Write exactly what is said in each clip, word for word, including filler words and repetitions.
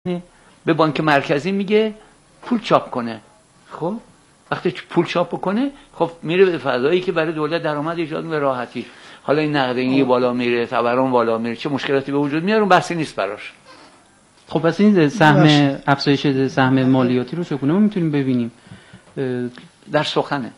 به بانک مرکزی میگه پول چاپ کنه. خب وقتی پول چاپ کنه خب میره به فضایی که برای دولت درآمد ایجاد به راحتی. حالا این نقدینگی بالا میره، تورم بالا میره، چه مشکلاتی به وجود میاد اون بحثی نیست براش. خب پس این سهم افزایش سهم مالیاتی رو چگونه ما میتونیم ببینیم؟ در سخنه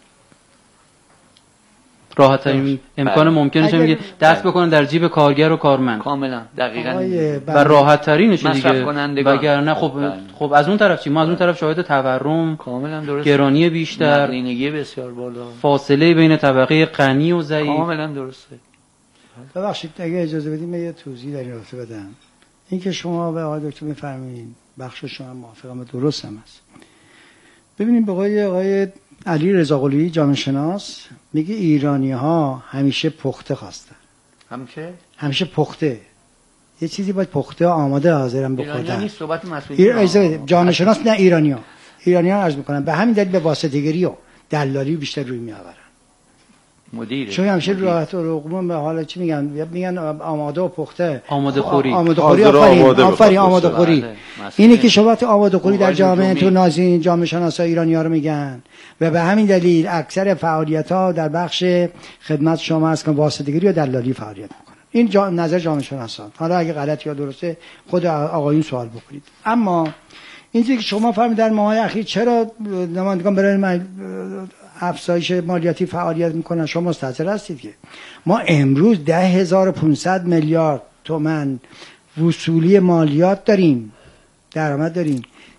راحت ترین امکان ممکنه میگه دست بکنن در جیب کارگر و کارمند. کاملا دقیقاً و راحت ترینش دیگه. وگرنه خب خب از اون طرف چی؟ ما از اون طرف شاهد تورم، کاملا درست، گرانی بیشتر، نقدینگی بسیار بالا، فاصله بین طبقه غنی و ضعیف. کاملا درسته. ببخشید اگه اجازه بدید من یه توضیح در این رابطه بدم. این که شما به آقای دکتر میفرمایید بخش شما موافقم، درست هم است. ببینید به آقای آقای علی رضا قلی جامعه شناس میگه ایرانی ها همیشه پخته خواستن. همیشه همیشه پخته. یه چیزی باید پخته آماده حاضرن بخورن. ایرانی نیست صحبت مسئولین. ایر... جامعه شناس نه ایرانی‌ها. ایرانی‌ها عرض میکنن به همین دلیل به واسطه‌گری و دلالی بیشتر روی میآورن. مدیر چون همیشه راحت و رقم به حالا چی میگن میگن آماده و پخته، آماده خوری، آماده خوری، آفرین آفرین آماده خوری. اینی که شبات آماده خوری در جامعه تو نازین جامعه شناسا ایرانی‌ها رو میگن و به همین دلیل اکثر فعالیت‌ها در بخش خدمت شما است که واسطه‌گری و دلالی فعالیت میکنن. این جا... نظر جامعه شناسان. حالا اگه غلط یا درسته خود آقایون سوال بکنید. اما این چیزی که شما فرمودید در ماهای اخیر چرا نمایندگان برای افزایش مالیاتی فعالیت میکنن، شما مستحضر هستید که ما امروز ده هزار و پانصد میلیارد تومان وصولی مالیات داریم، درآمد داریم،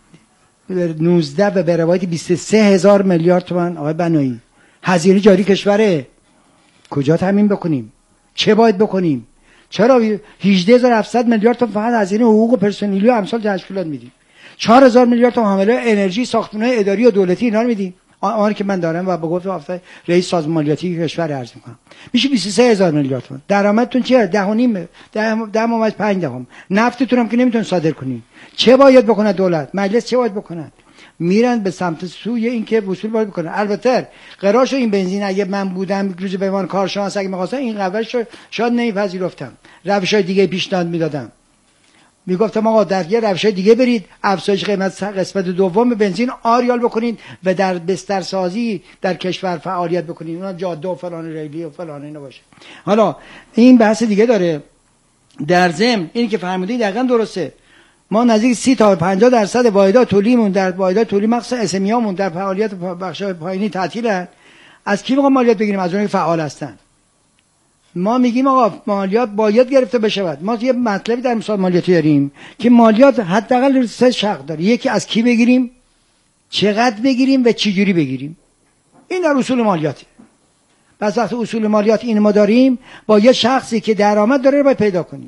نوزده و به روایت بیست و سه هزار میلیارد تومان. آقای بنایی هزینه جاری کشوره، کجا تامین بکنیم؟ چه باید بکنیم؟ چرا هجده هزار و هفتصد میلیارد تومان فقط هزینه حقوق و پرسنلی و امثال تشکیلات میدیم؟ چهار هزار میلیارد تومان حامله انرژی ساختمان‌های اداری و دولتی اینا رو میدیم. آنی که من دارم و به گفت هفته رئیس سازمان مالیاتی کشور عرض میکنم میشه بیست و سه هزار میلیارد تومان. درآمدتون چیه؟ ده و نیم ده ممیز پنج دهم. نفتتون هم که نمیتون صادر کنین. چه باید بکنه دولت؟ مجلس چه باید بکنه؟ میرن به سمت سوی این که وصول باید بکنه. البته قراش این بنزین اگه من بودم روز به عنوان کارشناس اگه می‌خواستم این قراش شاید نمیپذیرفتم، روش‌های دیگه پیشنهاد میدادم، میگفتم آقا در یه روش دیگه برید، افزایش قیمت قسمت دوم بنزین آریال بکنید و در بسترسازی در کشور فعالیت بکنید، اونا جاده و فلان ریلی و فلان اینا باشه. حالا این بحث دیگه داره. در ضمن اینی که فرمودید دقیقاً درسته. ما نزدیک سی تا پنجاه درصد واحدات تولیدمون در واحدات تولید مخصوصا اس ام ای هامون در فعالیت بخش‌های پایینی تعطیلن. از کی می‌خوام مالیات بگیریم؟ از اونایی که فعال هستن. ما میگیم آقا مالیات باید گرفته بشه. ما یه مطلبی در مثال مالیاتی داریم که مالیات حداقل سه شق داره. یکی از کی بگیریم، چقدر بگیریم و چجوری بگیریم. این در اصول مالیاته. پس وقتی اصول مالیات این ما داریم، با یه شخصی که درآمد داره رو باید پیدا کنیم.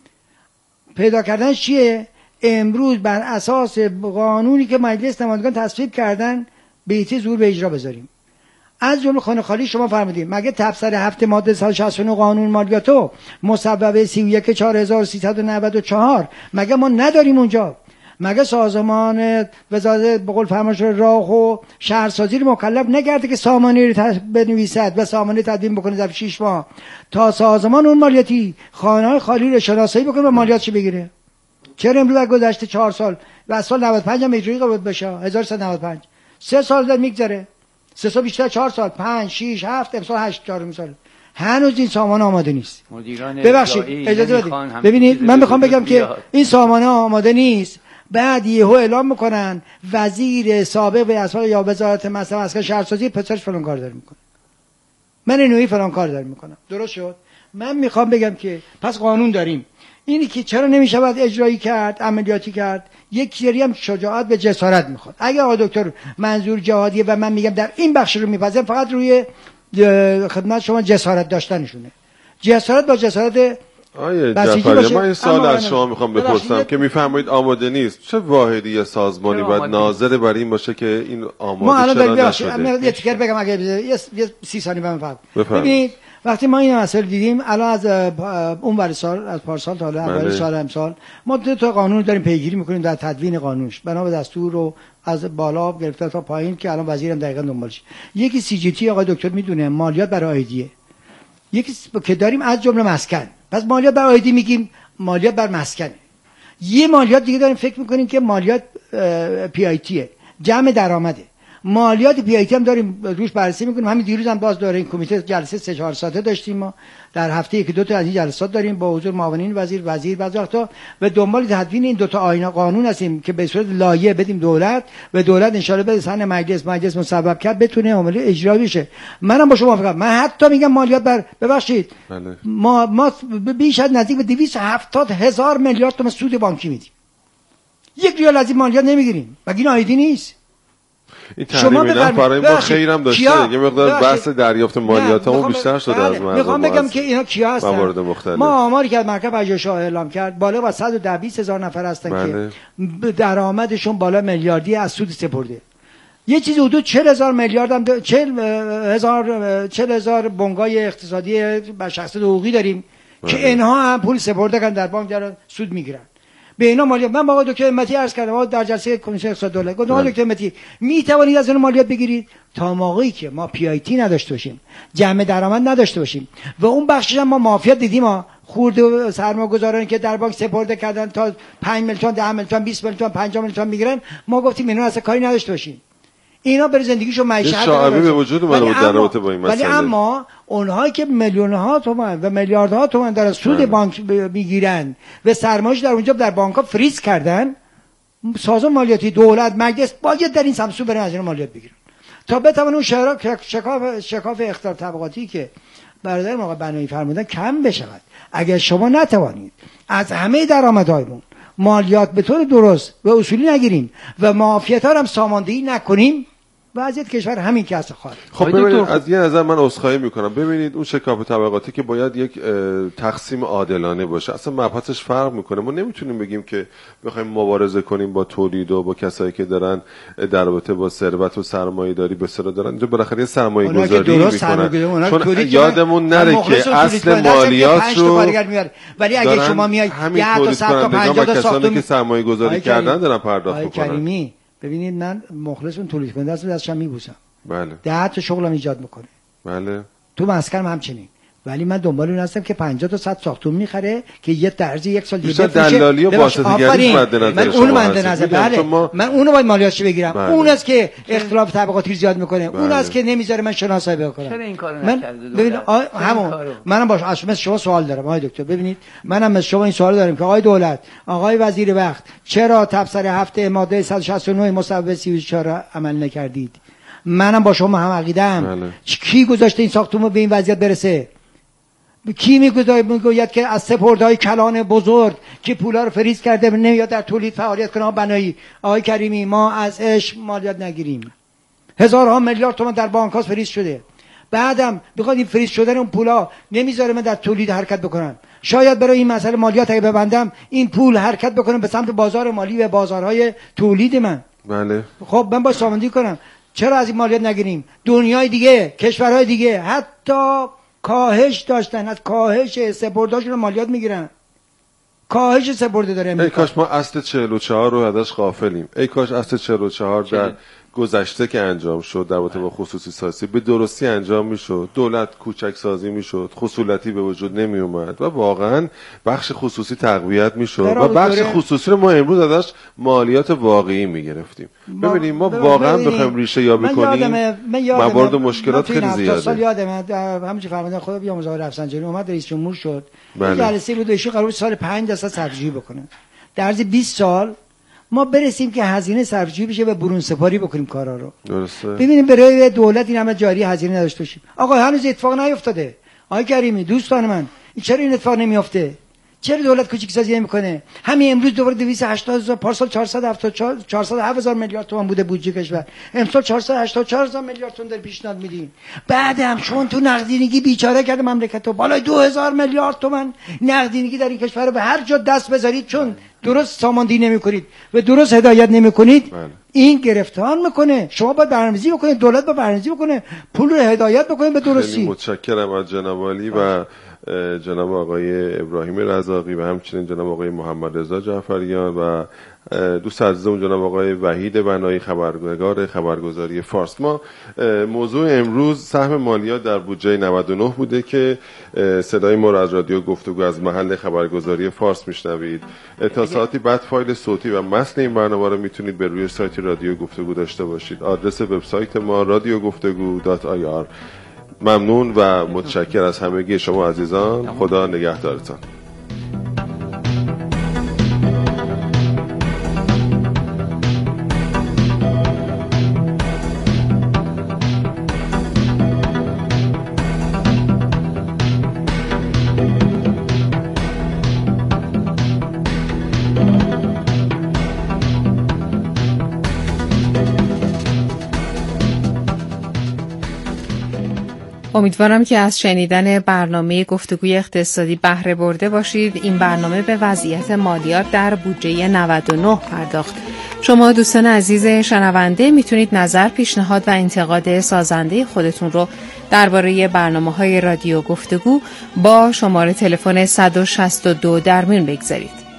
پیدا کردنش چیه؟ امروز بر اساس قانونی که مجلس نمایندگان تصویب کردن بیتی زور به اجرا بذاریم. از جمله خانه خالی شما فرمودید مگه تبصره هفت ماده صد و شصت و نه قانون مالیاتو مصوبه سی و یک چهار هزار و سیصد و نود و چهار مگه ما نداریم اونجا؟ مگه سازمان وزارت به قول فرمایش راه و شهرسازی رو مکلف نگرده که سامانه رو بنویسد و سامانه تدوین بکنه در شش ماه تا سازمان اون مالیاتی خانه‌های خالی رو شناسایی بکنه و مالیاتش بگیره؟ چرا امروز گذشته چهار سال و از سال نود و پنج هم اجرایی قبول بشه هزار و سیصد و نود و پنج سه سال داره میگذره، سه سال بیشتر، چهار سال، پنج، شش، هفت، امسال هشت، چهارم سال هنوز این سامان آماده نیست. ببخشید اجازه بدید. ببینید من میخوام بگم که این سامانه آماده نیست، بعد یهو اعلام میکنن وزیر سابق به اساس یا وزارت مثلا مسکن شهرسازی پسرش فلان کار داره میکنه، من اینوی فلان کار داره میکنم. درست شد؟ من میخوام بگم که پس قانون داریم، اینی که چرا نمیشود اجرایی کرد، عملیاتی کرد، یک سری هم شجاعت به جسارت میخواد. اگه آقای دکتر منظور جهادیه و من میگم در این بخش رو میپذیرم، فقط روی خدمت شما جسارت داشتنشونه. جسارت با جسارت آیه جعفری، من این سال از شما میخوام بپرسم که میفرمایید آماده نیست، چه واحدی یا سازمانی باید ناظر بر این باشه که این آماده چرا نشده؟ من یه تیکر بگم اگه یه سی ثانیه بهم فقط ببینید. وقتی ما این مسئله دیدیم الان از اون ور سال از پارسال تا الان اول سال امسال ما دو تا قانون داریم پیگیری میکنیم در تدوین قانونش بنا به دستور رو از بالا گرفته تا پایین که الان وزیرم دقیقاً دنبالش. یکی سی جی تی آقای دکتر میدونه مالیات برای آیدیه، یکی که داریم از جمله مسکن. پس مالیات بر آیدی میگیم مالیات بر مسکنه. یه مالیات دیگه داریم فکر میکنیم که مالیات پی آی تیه، جمع درآمده. مالیات پی آی تی هم داریم روش بررسی میکنیم. همین دیروز هم باز داره این کمیته جلسه سه چهار ساعته داشتیم، ما در هفته یک دو تا از این جلسات داریم با حضور معاونین وزیر، وزیر بعضی وقتا و دنبال تدوین این دو تا آیین قانون هستیم که به صورت لایحه بدیم دولت و دولت ان شاءالله به سن مجلس مجلس مسبب کرد بتونه عمل اجرا بشه. منم با شما موافقم. من حتی میگم مالیات بر ببخشید بله. ما ما بیش از نزدیک به دویست و هفتاد هزار میلیارد تومان سود بانکی میدیم، یک ریال از این مالیات نمیگیریم. مگه این آیدی نیست؟ این تحریم اینا برای ما خیرم داشته. یه مقدار بحث دریافت مالیاتمون بیشتر شده از مردم. میخوام بگم که اینا کیا هستن. ما آماری که از مرکز پژوهش‌ها اعلام کرد بالا با صد و ده بیست هزار نفر هستن بله. که درآمدشون بالا میلیاردی از سود سپرده. یه چیزی حدود چهل هزار میلیارد هم چهل هزار چهل هزار بنگاه اقتصادی با شخصیت حقوقی داریم بله. که اینها هم پول سپرده کردن در بانک دارن سود میگیرن. به اینا مالیات من با آقای دکتر همتی عرض کردم، آقا در جلسه کمیسیون اقتصاد دولت گفتم آقای دکتر همتی می توانید از اون مالیات بگیرید تا موقعی که ما پی آی تی نداشته باشیم، جمع درآمد نداشته باشیم و اون بخشش هم ما مافیات دیدیم، ما خورده سرمایه‌گذارانی که در بانک سپرده کردن تا پنج میلیون تومان، ده میلیون تومان، بیست میلیون تومان، پنجاه میلیون تومان میگیرن، ما گفتیم اینا اصلا کاری نداشته باشیم. اینا برای زندگیشو معیشت شعبی به وجود اومده بود در رابطه با این مسئله. ولی اما اونهایی که میلیون ها تومان و میلیاردها تومان در سود بانک میگیرن و سرمایه‌اش در اونجا در بانک‌ها فریز کردن، سازمان مالیاتی دولت مجلس باید در این سمسو برن از این مالیات بگیرن تا بتوان اون شکاف شکاف اختلاف طبقاتی که برادر ما بنایی فرمودن کم بشود. اگر شما نتوانید از همه درآمدهایمون مالیات به طور درست و اصولی نگیریم و معافیت‌ها هم ساماندهی نکنیم، وضعیت کشور همین که هست خواهد. خب ببینید از یه نظر من عذرخواهی میکنم. ببینید اون شکاف طبقاتی که باید یک تقسیم عادلانه باشه، اصلا مبحثش فرق میکنه. ما نمیتونیم بگیم که بخوایم مبارزه کنیم با تولید و با کسایی که دارن در رابطه با ثروت و سرمایه‌داری به سر دارن اینجا بالاخره سرمایه‌گذاری میکنن. چون یادمون نره که اصل مالیات رو ولی اگه شما میایید ده تا صد تا پنجاه تا ساختمون که سرمایه‌گذاری کردن دارن پرداخت میکنن. ببینید من مخلصون تولید کننده هستم، دستشم میبوسم. بله. ده تا شغلم ایجاد میکنه. بله. تو مسکنم همچنین. ولی من دنبال اون هستم که پنجاه تا صد ساختمون میخره که یه درز یک سال دیگه بفروشه. دلالی و واسطه‌گری مد نظر من اون مد نظر بله. من اونو باید مالیاتش بگیرم. بله. اون است که اختلاف طبقاتی زیاد میکنه. بله. اون است که نمیذاره من شناسایی بکنم. چرا این کارو نکرده؟ ببین همون منم باش اصلا شما سوال دارم آقای دکتر. ببینید منم از شما این سوال دارم که آقای دولت، آقای وزیر وقت، چرا تبصره هفته ماده صد و شصت و نه مصوبه سی و چهار عمل نکردید؟ منم با شما هم عقیده‌ام. بله. کی گذاشته این ساختمون به این وضعیت برسه؟ کی میگوید که از سپردهای کلان بزرگ که پولا رو فریز کرده نمیاد در تولید فعالیت کنه؟ بنایی آقای کریمی ما از عشق مالیات نگیریم، هزارها میلیارد تومان در بانک ها فریز شده، بعدم بخواد این فریز شدن اون پولا نمیذاره من در تولید حرکت بکنم. شاید برای این مسئله مالیات اگه ببندم این پول حرکت بکنه به سمت بازار مالی و بازارهای تولید من. بله. خب من باید ساماندهی کنم. چرا از این مالیات نگیریم؟ دنیای دیگه، کشورهای دیگه حتی کاهش داشتن، از کاهش سپردهاشون مالیات میگیرن. کاهش سپرده داره امریکا. ای کاش ما اصل چهل و چهار رو ازش غافلیم. ای کاش اصل چهل و چهار در گذشته که انجام شد در رابطه با خصوصی سازی به درستی انجام میشد، دولت کوچک سازی میشد، خصولتی به وجود نمی اومد و واقعا بخش خصوصی تقویت میشد و بخش خصوصی رو ما امروز ازش مالیات واقعی میگرفتیم. ببینید ما واقعا بخوایم ریشه یابی کنیم موارد و مشکلات خیلی زیاده. سال یادم همونجوری فرمودن خدا بیامرزه آقای رفسنجانی اومد رئیس جمهور شد. بله. جلسه بود ایشون قرار سال پنج درصد صرفه‌جویی بکنه. در عرض بیست سال ما برسیم که هزینه صرفه‌جویی بشه و برون سپاری بکنیم کارا رو. درسته. ببینیم برای دولت این همه جاری هزینه نداشته باشیم. آقا هنوز اتفاق نیفتاده. آقای کریمی دوستان من، چرا این اتفاق نمیافته؟ چرا دولت کوچیک سازی نمیکنه؟ همین امروز دوباره دویست و هشتاد هزار، پارسال چهارصد و هفتاد و چهار چهارصد و هفت هزار میلیارد تومان بوده بودجه کشور، امسال چهارصد و هشتاد و چهار هزار میلیارد تومان در پیشنهاد میدین. بعد هم شما تو نقدینگی بیچاره کرده مملکتو، بالای دو هزار میلیارد تومان نقدینگی در این کشور رو به هر جا دست بذارید چون درست ساماندهی نمیکنید و درست هدایت نمیکنید. بله. این گرفتار میکنه. شما باید برنامه‌ریزی بکنید، دولت باید برنامه‌ریزی بکنه، پول رو هدایت بکنید به درستی. خیلی متشکرم از جناب عالی و جناب آقای ابراهیم رزاقی و همچنین جناب آقای محمد رضا جعفریان و دوست عزیزمون جناب آقای وحید بنایی خبرنگار خبرگزاری فارس. ما موضوع امروز سهم مالیات در بودجه نود و نه بوده که صدای ما را از رادیو گفتگو از محل خبرگزاری فارس میشنوید. تا ساعتی بعد فایل صوتی و متن این برنامه رو میتونید به روی سایت رادیو گفتگو داشته باشید. آدرس وبسایت ما رادیو گفتگو دات آی آر. ممنون و متشکر از همگی شما عزیزان. خدا نگهدارتان. امیدوارم که از شنیدن برنامه گفتگوی اقتصادی بهره برده باشید. این برنامه به وضعیت مالیات در بودجه نود و نه پرداخت. شما دوستان عزیز شنونده میتونید نظر، پیشنهاد و انتقاد سازنده خودتون رو درباره برنامه‌های رادیو گفتگو با شماره تلفن صد و شصت و دو در میون بگذارید.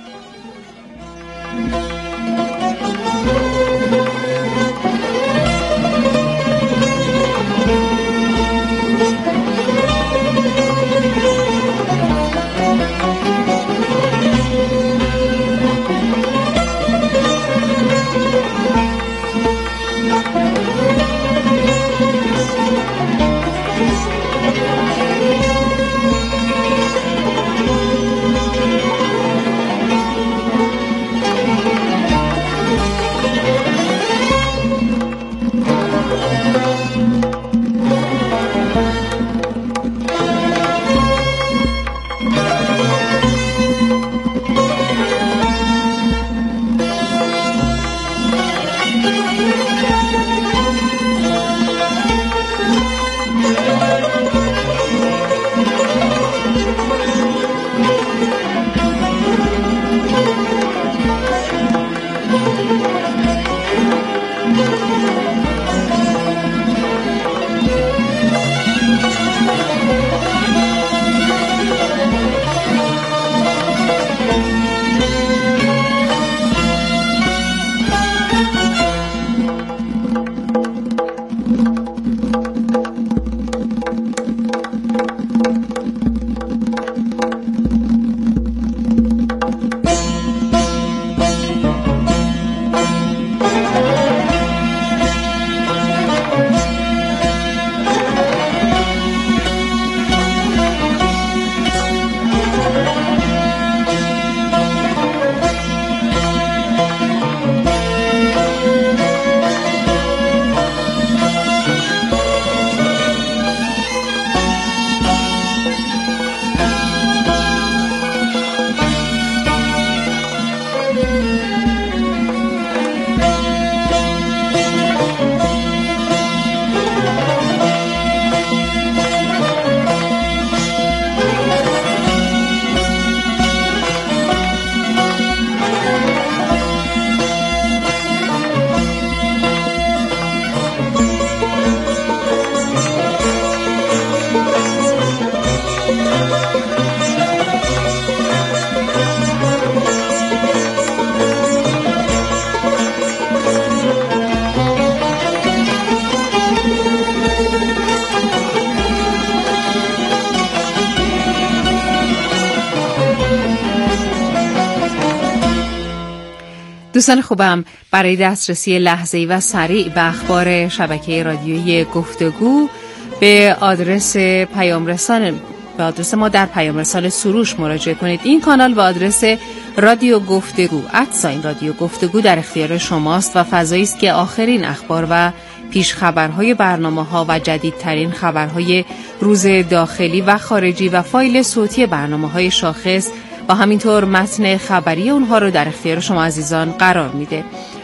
دوستان خوبم، برای دسترسی لحظه‌ای و سریع به اخبار شبکه رادیویی گفتگو به آدرس پیام رسان به آدرس ما در پیام رسان سروش مراجعه کنید. این کانال به آدرس رادیو گفتگو ادساین رادیو گفتگو در اختیار شماست و فضایی است که آخرین اخبار و پیش خبرهای برنامه‌ها و جدیدترین خبرهای روز داخلی و خارجی و فایل صوتی برنامه‌های شاخص و همینطور متن خبری اونها رو در اختیار شما عزیزان قرار میده.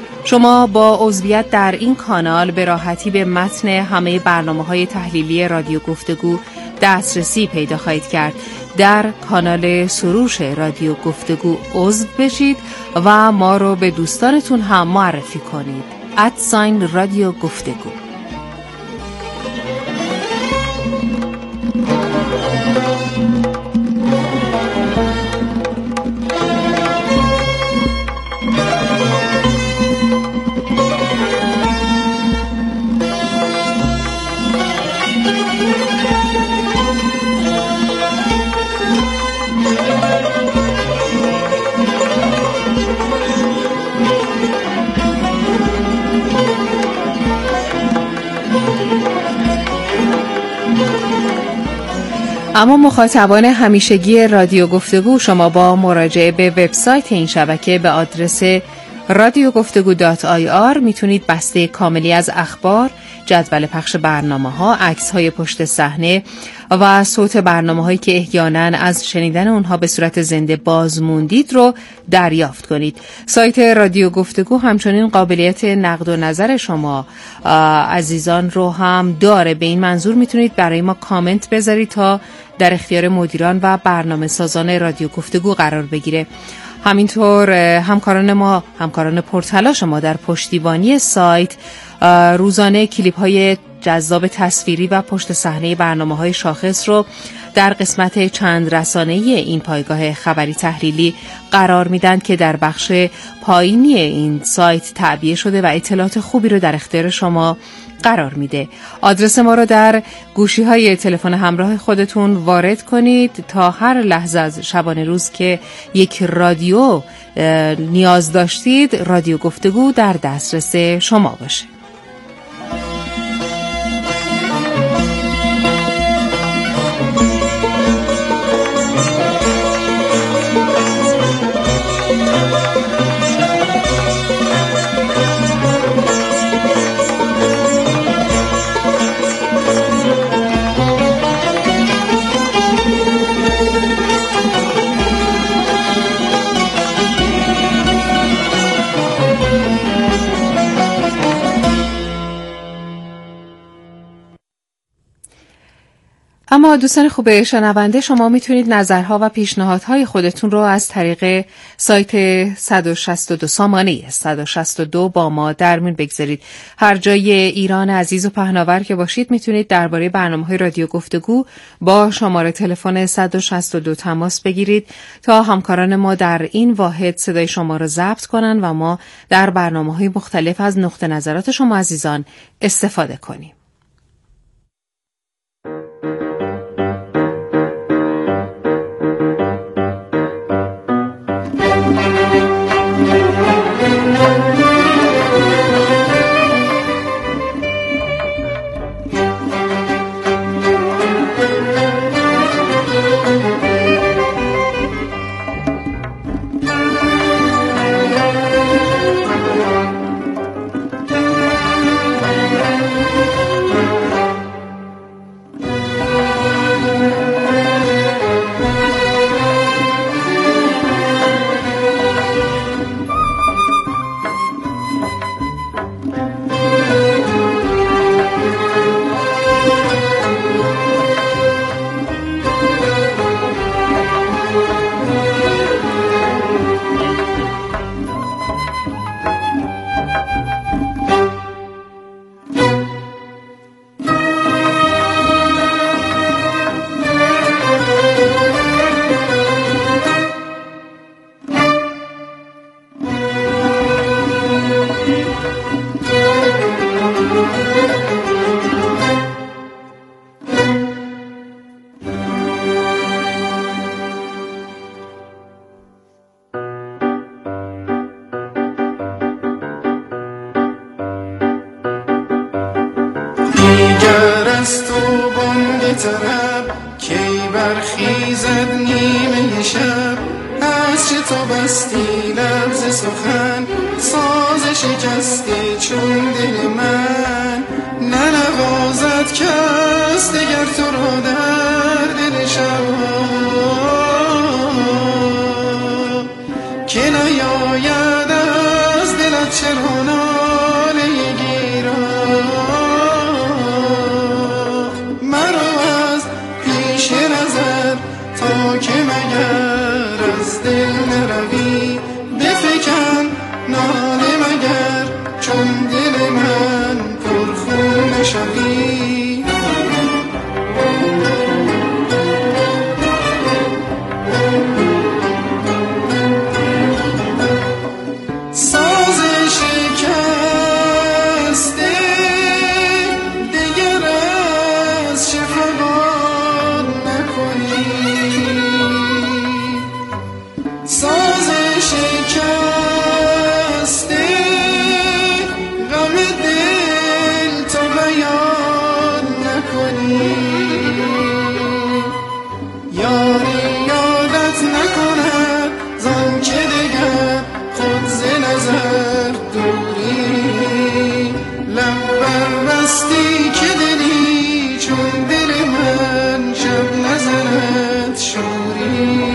شما با عضویت در این کانال به راحتی به متن همه برنامه‌های تحلیلی رادیو گفتگو دسترسی پیدا خواهید کرد. در کانال سروش رادیو گفتگو عضو بشید و ما رو به دوستانتون هم معرفی کنید. ادساین رادیو گفتگو. اما مخاطبان همیشگی رادیو گفتگو، شما با مراجعه به وبسایت این شبکه به آدرس رادیو گفتگو دات آی آر میتونید بسته کاملی از اخبار، جدول پخش برنامه‌ها، عکس‌های پشت صحنه و صوت برنامه‌هایی که احیانا از شنیدن اونها به صورت زنده بازموندید رو دریافت کنید. سایت رادیو گفتگو همچنین قابلیت نقد و نظر شما عزیزان رو هم داره. به این منظور میتونید برای ما کامنت بذارید تا در اختیار مدیران و برنامه سازان رادیو گفتگو قرار بگیره. همینطور همکاران ما، همکاران پرتلاش ما در پشتیبانی سایت روزانه کلیپ های جذاب تصویری و پشت صحنه برنامه های شاخص رو در قسمت چند رسانه‌ای این پایگاه خبری تحلیلی قرار میدن که در بخش پایینی این سایت تعبیه شده و اطلاعات خوبی رو در اختیار شما قرار میده. آدرس ما رو در گوشی های تلفن همراه خودتون وارد کنید تا هر لحظه از شبانه روز که یک رادیو نیاز داشتید، رادیو گفتگو در دسترس شما باشه. اما دوستان خوب شنونده، شما میتونید نظرها و پیشنهادهای خودتون رو از طریق سایت صد و شصت و دو سامانه صد و شصت و دو با ما در میون بگذارید. هر جای ایران عزیز و پهناور که باشید میتونید درباره برنامه‌های رادیو گفتگو با شماره تلفن صد و شصت و دو تماس بگیرید تا همکاران ما در این واحد صدای شما رو ضبط کنن و ما در برنامه‌های مختلف از نقطه نظرات شما عزیزان استفاده کنیم. زرد دوری، لب بربستی که دلی چون دل من شب نزند شوری.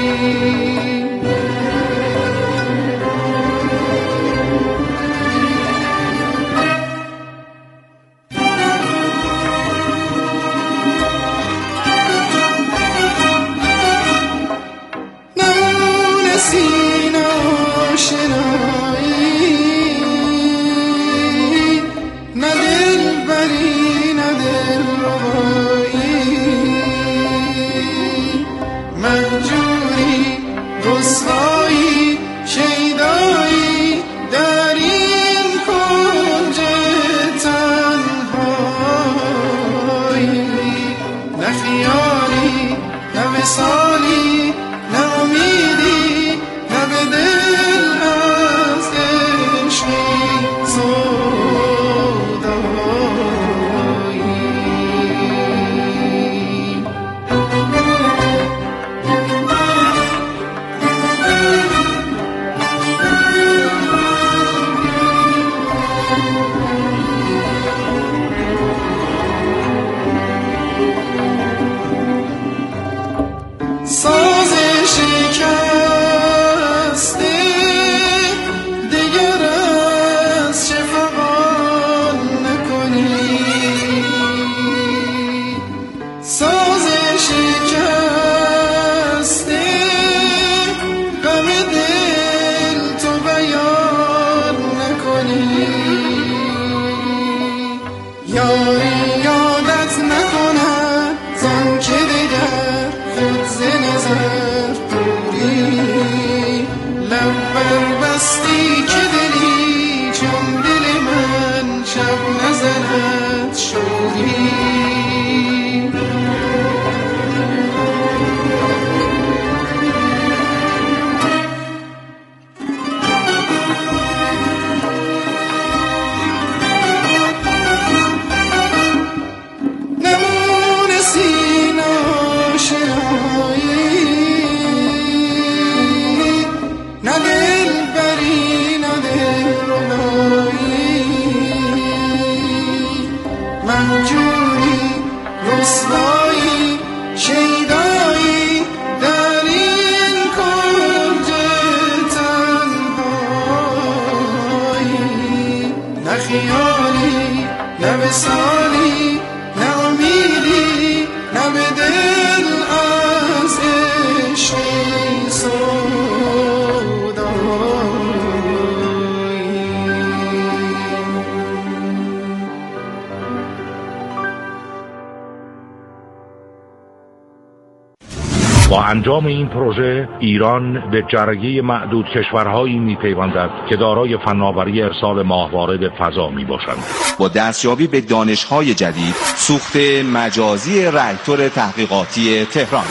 با انجام این پروژه ایران به جرگه معدود کشورهایی می‌پیوندد که دارای فناوری ارسال ماهواره فضا میباشند. با دستیابی به دانش‌های جدید، سوخت مجازی راکتور تحقیقاتی تهران،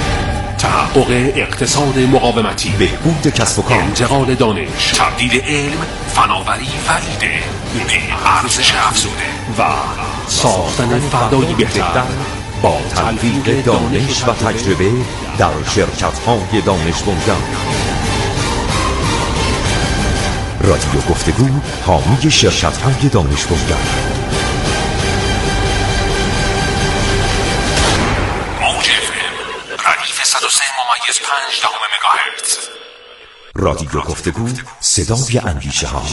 تحقق اقتصاد مقاومتی، بهبود کسب و کار، انتقال دانش، تبدیل علم، فناوری و ایده به ارزش افزوده و ساختن فردایی بهتر با تلفیق دانش و تجربه در شرکت‌های دانش بنیان. رادیو گفتگو حامی شرکت‌های دانش بنیان. موج اف ام ردیف صد و سه ممیز پنج دهم مگاهرتز. رادیو گفتگو صدای اندیشه ها.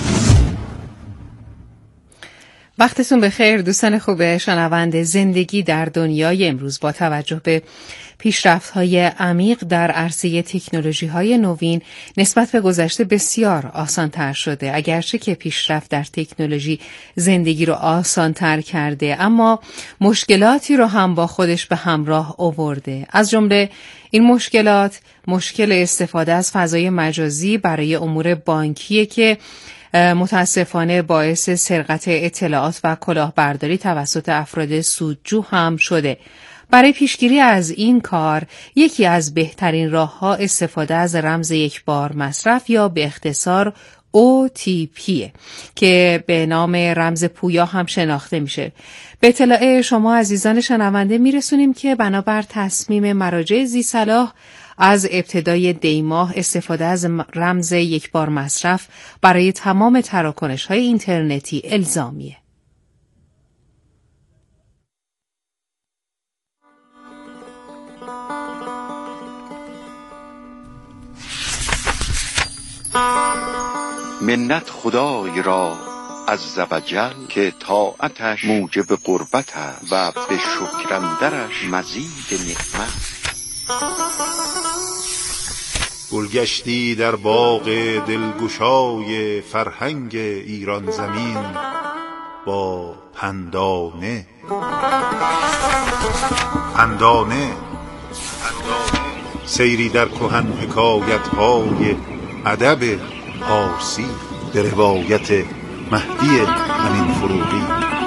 وقتتون بخیر دوستان خوب شنونده. زندگی در دنیای امروز با توجه به پیشرفت‌های عمیق در عرصه تکنولوژی‌های نوین نسبت به گذشته بسیار آسان‌تر شده. اگرچه که پیشرفت در تکنولوژی زندگی رو آسان‌تر کرده، اما مشکلاتی رو هم با خودش به همراه آورده. از جمله این مشکلات مشکل استفاده از فضای مجازی برای امور بانکیه که متاسفانه باعث سرقت اطلاعات و کلاهبرداری توسط افراد سودجو هم شده. برای پیشگیری از این کار یکی از بهترین راه‌ها استفاده از رمز یک بار مصرف یا به اختصار او تی پی که به نام رمز پویا هم شناخته میشه. به اطلاع شما عزیزان شنونده میرسونیم که بنابر تصمیم مراجع ذی صلاح از ابتدای دی ماه استفاده از رمز یک بار مصرف برای تمام تراکنش‌های اینترنتی الزامیه. منت خدای را عز و جل که طاعتش موجب قربت است و به شکر اندرش مزید نعمت. گلگشتی در باغ دلگشای فرهنگ ایران زمین با پندانه پندانه سیری در کهن حکایت‌های ادب پارسی به روایت مهدی امین فروغی.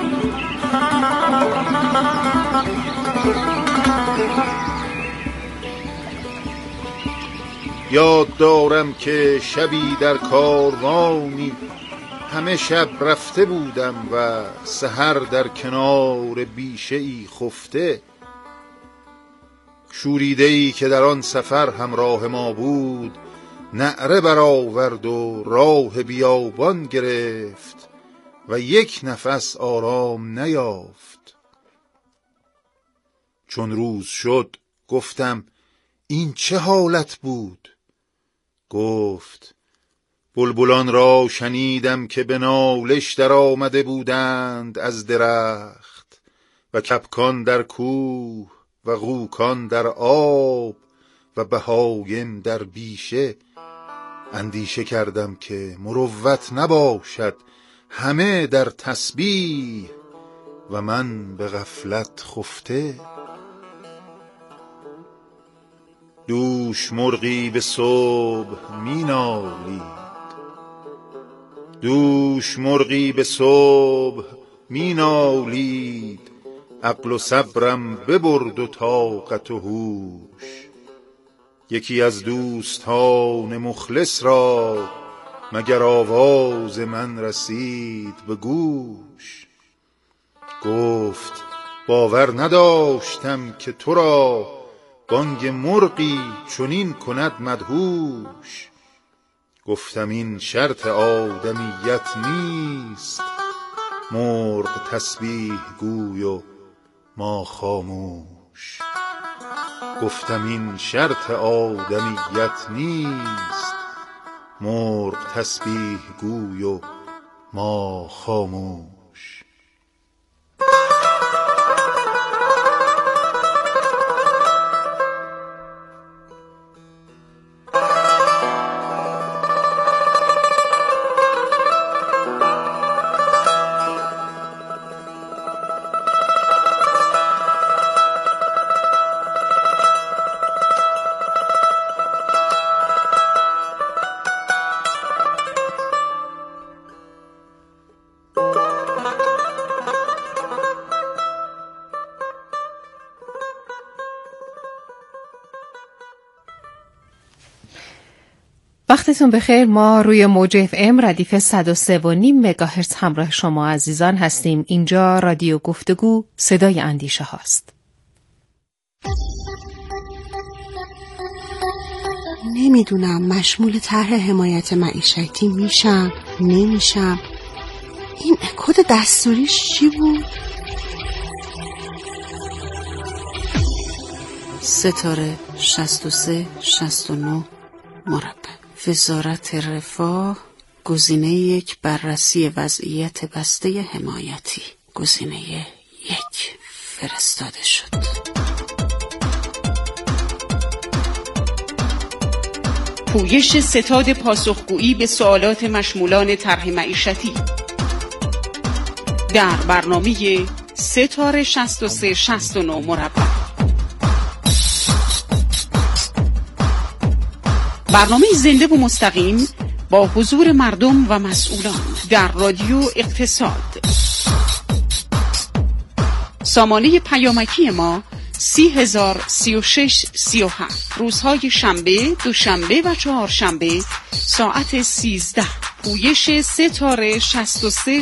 یاد دارم که شبی در کاروانی همه شب رفته بودم و سحر در کنار بیشه ای خفته. شوریده‌ای که در آن سفر همراه ما بود نعره برآورد و راه بیابان گرفت و یک نفس آرام نیافت. چون روز شد گفتم این چه حالت بود؟ گفت بلبلان را شنیدم که به نالش در آمده بودند از درخت و کپکان در کوه و غوکان در آب و بهایم در بیشه. اندیشه کردم که مروت نباشد همه در تسبیح و من به غفلت خفته. دوش مرغی به صبح می نالید دوش مرغی به صبح می نالید عقل و صبرم ببرد و طاقت و هوش. یکی از دوستان مخلص را مگر آواز من رسید به گوش. گفت باور نداشتم که تو را بانگ مرغی چنین کند مدهوش. گفتم این شرط آدمیت نیست مرغ تسبیح گوی و ما خاموش. گفتم این شرط آدمیت نیست مرغ تسبیح گوی و ما خاموش. وقتتون بخیر. ما روی موج اف ام ردیف صد و سه و نیم مگاهرتز همراه شما عزیزان هستیم. اینجا رادیو گفتگو صدای اندیشه هاست. نمیدونم مشمول طرح حمایت معیشتی میشم نمیشم. این کد دستوریش چی بود؟ ستاره شصت و سه شصت و نه مربع. وزارت رفاه گزینه یک بررسی وضعیت بسته حمایتی. گزینه یک فرستاده شد. پویش ستاد پاسخگویی به سوالات مشمولان طرح معیشتی در برنامه ستاره شصت و سه شصت و نه مربع. برنامه زنده و مستقیم با حضور مردم و مسئولان در رادیو اقتصاد. سامانه پیامکی ما سی هزار سی و شش سی و هفت. روزهای شنبه، دوشنبه و چهارشنبه ساعت سیزده. پویش ستاره شصت و سه